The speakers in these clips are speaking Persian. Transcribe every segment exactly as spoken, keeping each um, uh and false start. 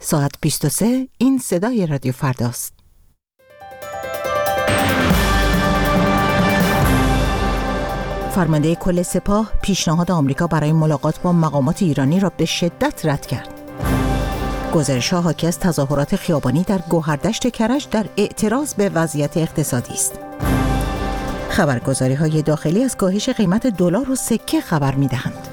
ساعت بیست و سه، این صدای رادیو فرداست. فرمانده کل سپاه پیشنهاد آمریکا برای ملاقات با مقامات ایرانی را به شدت رد کرد. گزارش‌ها حاکی از تظاهرات خیابانی در گوهردشت کرج در اعتراض به وضعیت اقتصادی است. خبرگزاری‌های داخلی از کاهش قیمت دلار و سکه خبر می‌دهند.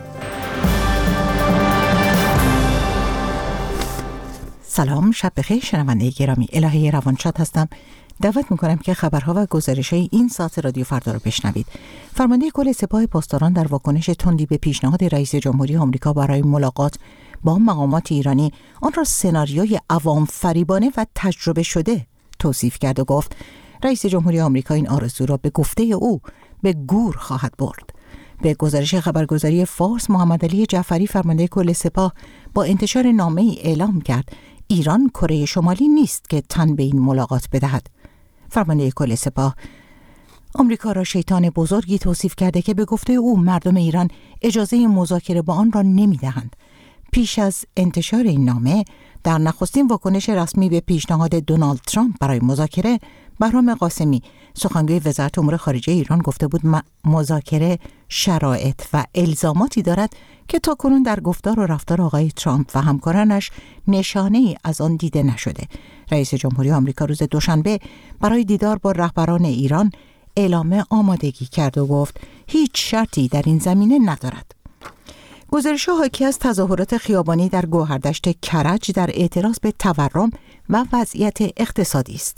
سلام، شب بخیر شنونده گرامی. الهه روانشاد هستم. دعوت میکنم که خبرها و گزارش‌های این ساعت رادیو فردا رو بشنوید. فرمانده کل سپاه پاسداران در واکنش تندی به پیشنهاد رئیس جمهوری آمریکا برای ملاقات با مقامات ایرانی آن را سناریوی عوام فریبانه و تجربه شده توصیف کرد و گفت رئیس جمهوری آمریکا این آرزو را به گفته او به گور خواهد برد. به گزارش خبرگزاری فارس، محمد علی جعفری فرمانده کل سپاه با انتشار نامه‌ای اعلام کرد ایران کره شمالی نیست که تن به این ملاقات بدهد. فرمانده کل سپاه آمریکا را شیطان بزرگی توصیف کرده که به گفته او مردم ایران اجازه مذاکره با آن را نمی‌دهند. پیش از انتشار این نامه، در نخستین واکنش رسمی به پیشنهاد دونالد ترامپ برای مذاکره، بهرام قاسمی سخنگوی وزارت امور خارجه ایران گفته بود مذاکره شرایط و الزاماتی دارد که تاکنون در گفتار و رفتار آقای ترامپ و همکارانش نشانه‌ای از آن دیده نشده. رئیس جمهوری آمریکا روز دوشنبه برای دیدار با رهبران ایران اعلام آمادگی کرد و گفت هیچ شرطی در این زمینه ندارد. گزارش‌ها حاکی از تظاهرات خیابانی در گوهردشت کرج در اعتراض به تورم و وضعیت اقتصادی است.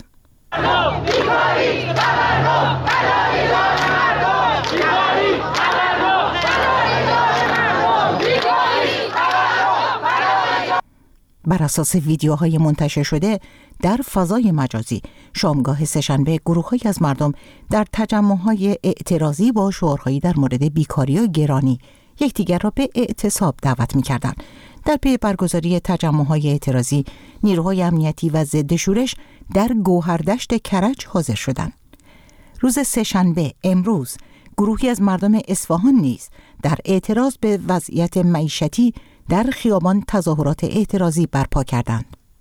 بر اساس ویدیوهای منتشر شده در فضای مجازی، شامگاه سه‌شنبه گروه‌هایی از مردم در تجمع‌های اعتراضی با شعارهایی در مورد بیکاری و گرانی یکدیگر را به اعتصاب دعوت می‌کردند. در پی برگزاری تجمع‌های اعتراضی، نیروهای امنیتی و ضد شورش در گوهردشت کرج حاضر شدند. روز سه‌شنبه امروز گروهی از مردم اصفهان نیز در اعتراض به وضعیت معیشتی در خیابان تظاهرات اعتراضی برپا کردند.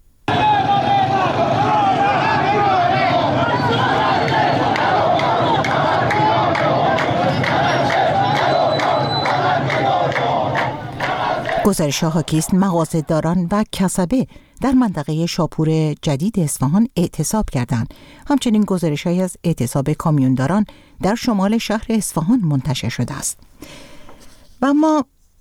گزارش‌ها حاکی است مغازه‌داران و کسبه در منطقه شاپور جدید اصفهان اعتصاب کردند. همچنین گزارش‌هایی از اعتصاب کامیونداران در شمال شهر اصفهان منتشر شده است. و اما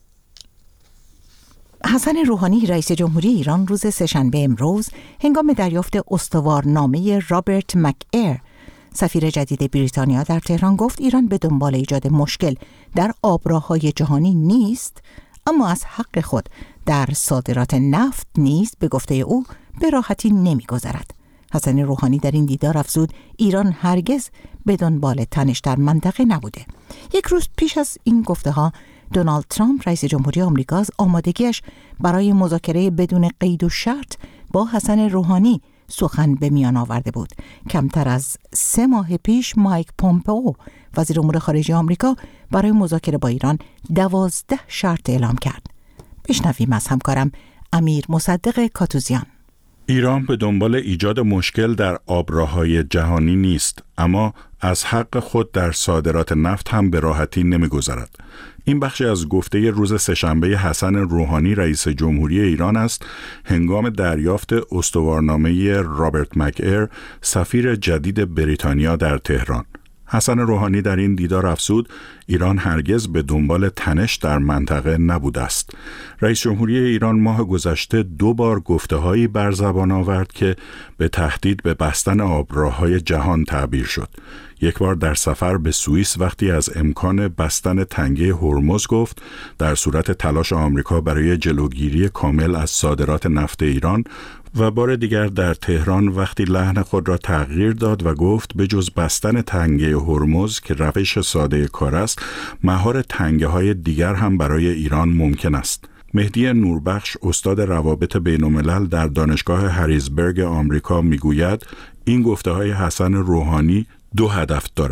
حسن روحانی رئیس جمهوری ایران روز سه‌شنبه امروز هنگام دریافت استوارنامه رابرت مک‌ایر سفیر جدید بریتانیا در تهران گفت ایران به دنبال ایجاد مشکل در آبراهای جهانی نیست، اما از حق خود در صادرات نفت نیز به گفته او به راحتی نمی‌گذرد. حسن روحانی در این دیدار افزود ایران هرگز به دنبال تنش در منطقه نبوده. یک روز پیش از این گفته‌ها دونالد ترامپ رئیس جمهوری آمریکا از آمادگیش برای مذاکره بدون قید و شرط با حسن روحانی سخن به میان آورده بود. کمتر از سه ماه پیش مایک پومپئو وزیر امور خارجه آمریکا برای مذاکره با ایران دوازده شرط اعلام کرد. بشنویم از همکارم امیر مصدق کاتوزیان. ایران به دنبال ایجاد مشکل در آبراهای جهانی نیست، اما از حق خود در صادرات نفت هم به راحتی نمی‌گذرد. این بخشی از گفته روز سه‌شنبه حسن روحانی رئیس جمهوری ایران است هنگام دریافت استوارنامه رابرت مک‌ایر سفیر جدید بریتانیا در تهران. حسن روحانی در این دیدار افزود ایران هرگز به دنبال تنش در منطقه نبوده است. رئیس جمهوری ایران ماه گذشته دو بار گفته‌هایی بر زبان آورد که به تهدید به بستن آبراهای جهان تعبیر شد. یک بار در سفر به سوئیس وقتی از امکان بستن تنگه هرمز گفت در صورت تلاش آمریکا برای جلوگیری کامل از صادرات نفت ایران، و بار دیگر در تهران وقتی لحن خود را تغییر داد و گفت به جز بستن تنگه هرمز که روش ساده کار است، مهار تنگه های دیگر هم برای ایران ممکن است. مهدی نوربخش استاد روابط بین‌الملل در دانشگاه هریزبرگ آمریکا میگوید این گفته‌های حسن روحانی دو هدف دارد.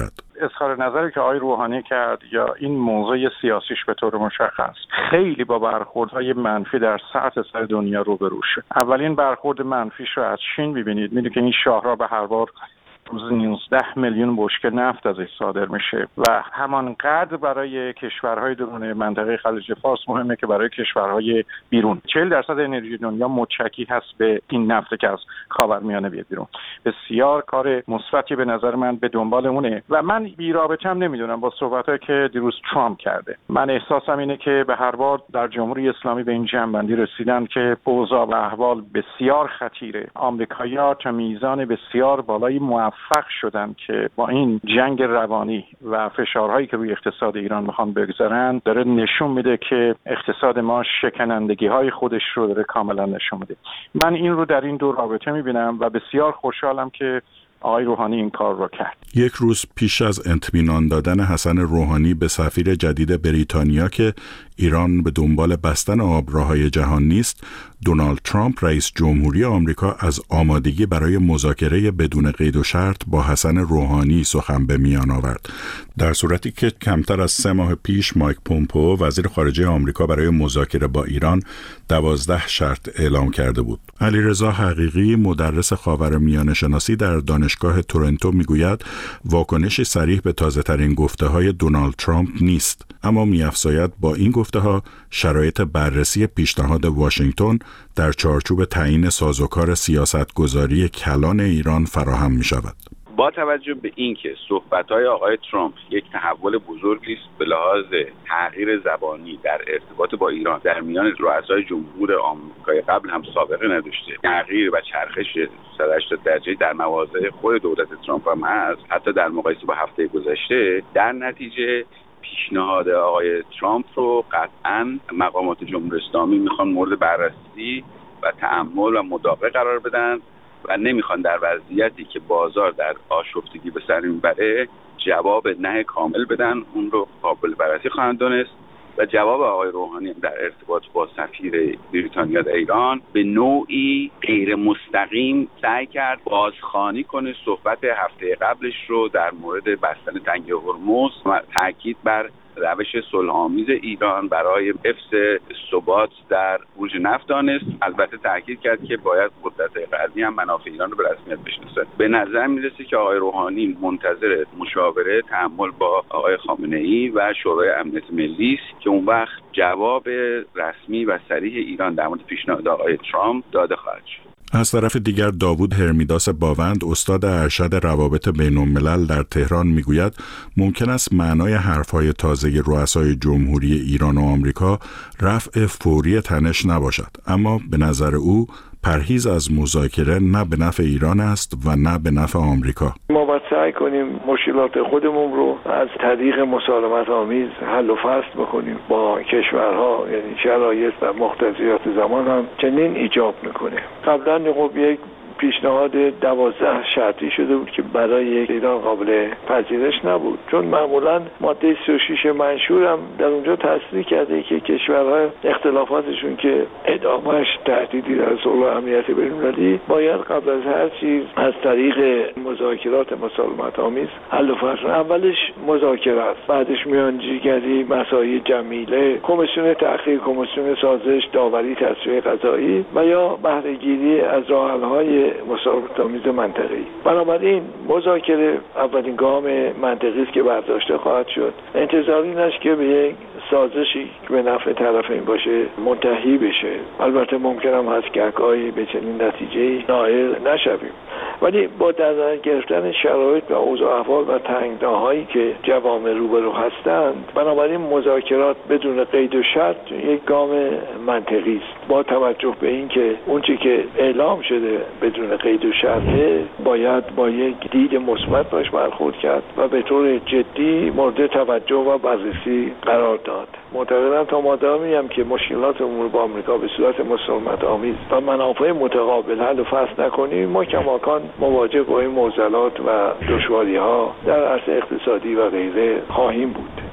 اظهار نظری که آقای روحانی کرد یا این موضوع سیاسیش به طور مشخص خیلی با برخوردهای منفی در سطح دنیا روبرو شد. اولین برخورد منفیش رو از چین می‌بینید. می‌دونید که این شاهراه به هر بار روز نوزده میلیون بشکه نفت ازش صادر میشه و همانقدر برای کشورهای درون منطقه خلیج فارس مهمه که برای کشورهای بیرون. چهل درصد انرژی دنیا متکی هست به این نفت که از خاورمیانه بیاد بیرون. بسیار کار مثبتی به نظر من به دنبال اونه و من بی‌رابطه هم نمیدونم با صحبتایی که دیروز ترامپ کرده. من احساسم اینه که به هر بار در جمهوری اسلامی به این جنبندی رسیدن که اوضاع و احوال بسیار خطیره. آمریکایی‌ها تا میزان بسیار بالایی موفق شدن که با این جنگ روانی و فشارهایی که روی اقتصاد ایران میخوان بگذارن داره نشون میده که اقتصاد ما شکنندگی‌های خودش رو داره کاملا نشون میده. من این رو در این دو رابطه میبینم و بسیار خوشحالم که آقای روحانی این کار رو کرد. یک روز پیش از اطمینان دادن حسن روحانی به سفیر جدید بریتانیا که ایران به دنبال بستن آبراهای جهان نیست، دونالد ترامپ رئیس جمهوری آمریکا از آمادگی برای مذاکره بدون قید و شرط با حسن روحانی سخن به میان آورد، در صورتی که کمتر از سه ماه پیش مایک پومپئو وزیر خارجه آمریکا برای مذاکره با ایران دوازده شرط اعلام کرده بود. علیرضا حقیقی مدرس خاورمیانه شناسی در دانشگاه تورنتو میگوید واکنشی صریح به تازه‌ترین گفته‌های دونالد ترامپ نیست، اما می‌افزاید با این گفته‌ها شرایط بررسی پیشنهاد واشنگتن در چارچوب تعیین سازوکار سیاستگذاری کلان ایران فراهم می‌شود. با توجه به اینکه صحبت‌های آقای ترامپ یک تحول بزرگی است به لحاظ تغییر زبانی در ارتباط با ایران در میان رؤسای جمهور آمریکای قبل هم سابقه نداشته، تغییر و چرخش صد و هشتاد درجه‌ای در مواضع خود دولت ترامپ هم هست، حتی در مقایسه با هفته گذشته. در نتیجه پیشنهاد آقای ترامپ رو قطعاً مقامات جمهوری اسلامی میخوان مورد بررسی و تأمل و مداقه قرار بدن و نمیخوان در وضعیتی که بازار در آشفتگی به سر میبره جواب نه کامل بدن، اون رو قابل بررسی خواهند دونست و جواب آقای روحانی در ارتباط با سفیر بریتانیا در ایران به نوعی غیر مستقیم سعی کرد بازخوانی کنه صحبت هفته قبلش رو در مورد بستن تنگه هرمز و تاکید بر روش صلح‌آمیز ایران برای حفظ ثبات در بورژ نفت دانست. البته تاکید کرد که باید قدرت غربی هم منافع ایران رو به رسمیت بشناسه. به نظر میرسه که آقای روحانی منتظر مشاوره تأمل با آقای خامنه‌ای و شورای امنیت ملی است که اون وقت جواب رسمی و صریح ایران در مورد پیشنهاد آقای ترامپ داده خواهد شد. از طرف دیگر داوود هرمیداس باوند استاد ارشد روابط بین الملل در تهران میگوید ممکن است معنای حرفهای تازه رؤسای جمهوری ایران و آمریکا رفع فوری تنش نباشد، اما به نظر او پرهیز از مذاکره نه به نفع ایران است و نه به نفع آمریکا. ما باید سعی کنیم مشکلات خودمون رو از طریق مسالمت آمیز حل و فصل بکنیم با کشورها، یعنی شرایط و مقتضیات زمان هم چنین ایجاب میکنه. قبلا خب یک پیشنهاد دوازده شرطی شده بود که برای ایران قابل پذیرش نبود، چون معمولا ماده سی و شش منشور هم در اونجا تصریح کرده که کشورها اختلافاتشون که ادامهش تهدیدی در صلح و امنیت بین‌المللی باید قبل از هر چیز از طریق مذاکرات مسالمت آمیز حل و فصل. اولش مذاکره است، بعدش میانجیگری، مسائل جمیله، کمیسیون تحقیق، کمیسیون سازش، داوری، تصفیه قضایی و یا بهره گیری از راه حل‌های مسالمت آمیز منطقه‌ای. بنابراین مذاکره اولین گام منطقی است که برداشته خواهد شد. انتظار این است که به یک سازشی که به نفع طرفین باشه منتهی بشه. البته ممکن هم هست که گاهی به چنین نتیجه‌ای نائل نشویم، ولی با در نظر گرفتن شرایط و اوضاع احوال و تنگناهایی که جوامع روبرو هستند، بنابراین مذاکرات بدون قید و شرط یک گام منطقی است، با توجه به اینکه اونچه که اعلام شده بدون قید و شرطه باید با یک دید مثبت باش برخورد کرد و به طور جدی مورد توجه و بررسی قرار داد. معتقدم تا مادامی هم که مشکلات امور با آمریکا به صورت مسالمت آمیز و منافع متقابل حل و فصل نکنیم، ما کماکان مواجه با این معضلات و دشواری‌ها در عرصه اقتصادی و غیره خواهیم بود.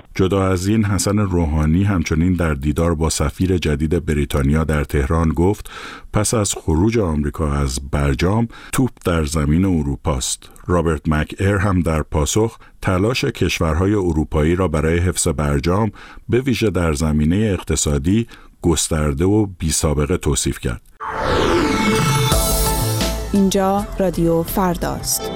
جدا از این، حسن روحانی همچنین در دیدار با سفیر جدید بریتانیا در تهران گفت پس از خروج آمریکا از برجام توپ در زمین اروپاست. رابرت مک ایر هم در پاسخ تلاش کشورهای اروپایی را برای حفظ برجام به ویژه در زمینه اقتصادی گسترده و بی‌سابقه توصیف کرد. اینجا رادیو فرداست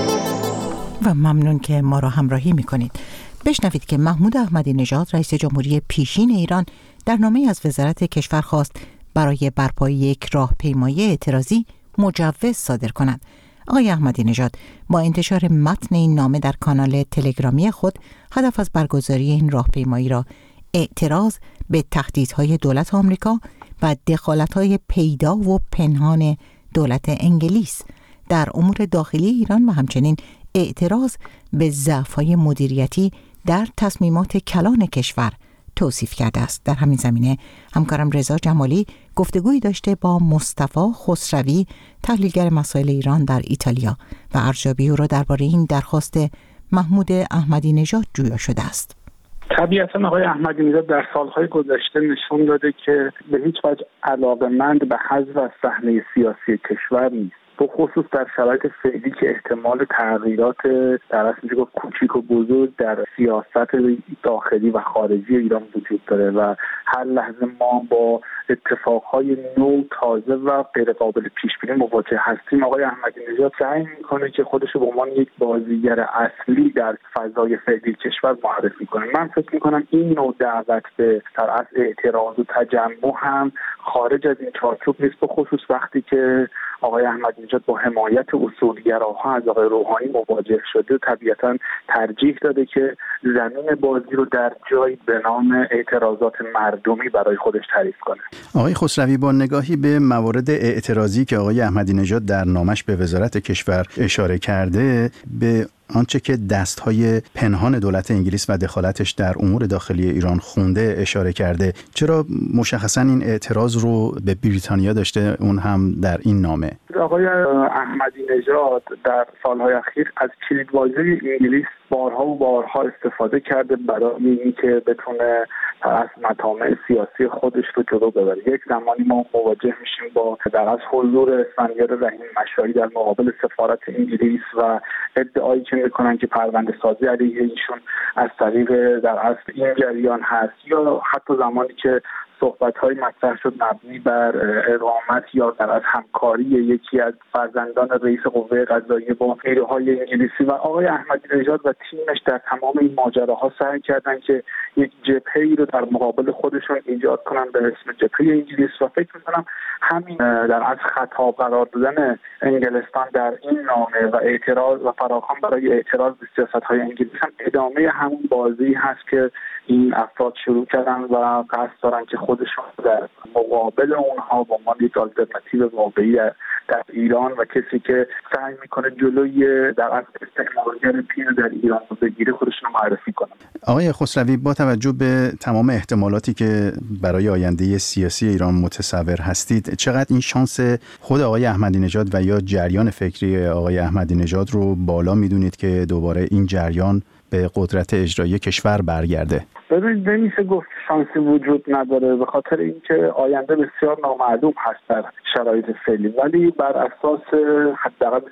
و ممنون که ما را همراهی می‌کنید. بشنوید که محمود احمدی نژاد رئیس جمهوری پیشین ایران در نامه‌ای از وزارت کشور خواست برای برپایی یک راهپیمایی اعتراضی مجوز صادر کند. آقای احمدی نژاد با انتشار متن این نامه در کانال تلگرامی خود هدف از برگزاری این راهپیمایی را اعتراض به تهدیدهای دولت آمریکا و دخالت‌های پیدا و پنهان دولت انگلیس در امور داخلی ایران و همچنین اعتراض به ضعف‌های مدیریتی در تصمیمات کلان کشور توصیف کرده است. در همین زمینه همکارم رضا جمالی گفتگویی داشته با مصطفی خسروی، تحلیلگر مسائل ایران در ایتالیا، و ارزیابی او را درباره این درخواست محمود احمدی نژاد جویا شده است. طبیعتا آقای احمدی نژاد در سالهای گذشته نشون داده که به هیچ وجه علاقه‌مند به حذف از صحنه سیاسی کشور نیست، به خصوص در شرایط فعلی که احتمال تغییرات در اصل میشه گفت کوچیک و بزرگ در سیاست داخلی و خارجی ایران وجود داره و هر لحظه ما با اتفاقهای نو، تازه و غیر قابل پیش بینی مواجه هستیم. آقای احمدی نژاد سعی میکنه که خودش رو به عنوان یک بازیگر اصلی در فضای فعلی کشور معرفی کنه. من فکر میکنم این نوع دعوت به در اصل اعتراض و تجمع هم خارج از این چارچوب نیست، به خصوص وقتی که آقای احمدی نژاد با حمایت اصولگراها از آقای روحانی مواجه شده. طبیعتاً ترجیح داده که زمین بازی رو در جایی به نام اعتراضات مردمی برای خودش تعریف کنه. آقای خسروی، با نگاهی به موارد اعتراضی که آقای احمدی نژاد در نامش به وزارت کشور اشاره کرده، به آنچه که دستهای پنهان دولت انگلیس و دخالتش در امور داخلی ایران خونده اشاره کرده، چرا مشخصا این اعتراض رو به بریتانیا داشته، اون هم در این نامه؟ آقای احمدی نژاد در سالهای اخیر از کلیدواژه انگلیس بارها و بارها استفاده کرده برای اینکه بتونه از مطامع سیاسی خودش رو جلو ببره. یک زمانی ما مواجه میشیم با در از حضور اسفندیار رحیم مشایی در مقابل سفارت انگلیس و ادعایی که میکنن که پرونده سازی علیه ایشون از طریق در اصل این جریان هست، یا حتی زمانی که صحبت‌های مطرح شد مبنی بر اقامت یا در از همکاری یکی از فرزندان رئیس قوه قضاییه با نیروهای انگلیسی، و آقای احمدی نژاد و تیمش در تمام این ماجراها سعی کردن که یک جبهه‌ای رو در مقابل خودشون ایجاد کنن به اسم جبهه انگلیس، و فکر می‌کنم همین در از خطاب قرار دادن انگلستان در این نامه و اعتراض و فراخوان برای اعتراض به سیاست‌های انگلیس هم ادامه همون بازی هست که این افراد شروع کردن و قصد دارن که خودشون در مقابل اونها با عنوان یک آلترناتیو واقعی در ایران و کسی که سعی میکنه جلوی در اصل استعمارگر پیر در ایران رو بگیره خودشون معرفی کنن. آقای خسروی، با توجه به تمام احتمالاتی که برای آینده سیاسی ایران متصور هستید، چقدر این شانس خود آقای احمدی نژاد و یا جریان فکری آقای احمدی نژاد رو بالا میدونید که دوباره این جریان به قدرت اجرایی کشور برگرده؟ ببینید، نمیشه گفت شانسی وجود نداره، به خاطر اینکه آینده بسیار نامعلوم هست در شرایط فعلی، ولی بر اساس حداقل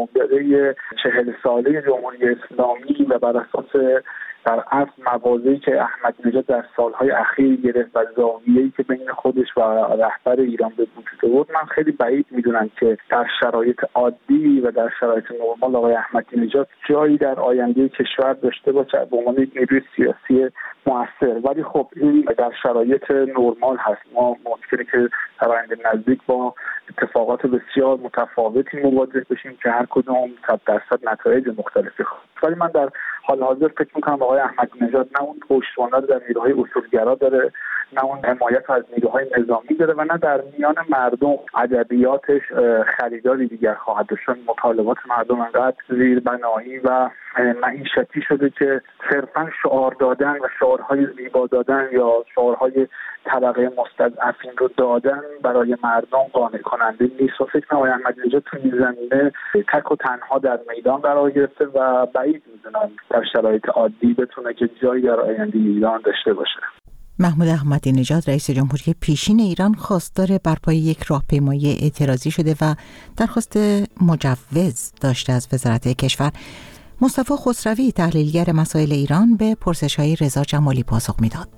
سابقه چهل ساله جمهوری اسلامی و بر اساس در اصل موازی که احمدی نژاد در سالهای اخیر گرفت و زاویه‌ای که بین خودش و رهبر ایران به وجود آورد، من خیلی بعید میدونم که در شرایط عادی و در شرایط نرمال آقای احمدی نژاد جایی در آینده کشور داشته باشه به عنوان یک نیروی سیاسی مؤثر. ولی خب این در شرایط نرمال هست، ما ممکنه که در آینده نزدیک با اتفاقات بسیار متفاوتی مواجه بشیم که هر کدوم صد درصد نتایج مختلفی خواهد. ولی من در حال حاضر فکر میکنم آقای احمدی نژاد نه اون پشتوانه در نیروهای اصولگرا داره، نه اون حمایت از نیروهای نظامی داره و نه در میان مردم ادبیاتش خریداری دیگر خواهد داشت. مطالبات مردم انقدر زیربنایی و معیشتی شده که صرفا شعار دادن و شعارهای زیبا دادن یا شعارهای طبقه مستضعفین رو دادن برای مردم قانع کننده کننده نیست و فکر کنم آقای احمدی نژاد تو این زمینه تک و تنها در میدان قرار گرفته و بعید میدونم در شرایط عادی بتونه که جایی در آینده ایران داشته باشه. محمود احمدی نژاد رئیس جمهوری پیشین ایران خواستار برپای یک راهپیمایی اعتراضی شده و درخواست مجوز داشته از وزارت کشور. مصطفی خسروی تحلیلگر مسائل ایران به پرسش‌های رضا جمالی پاسخ میداد.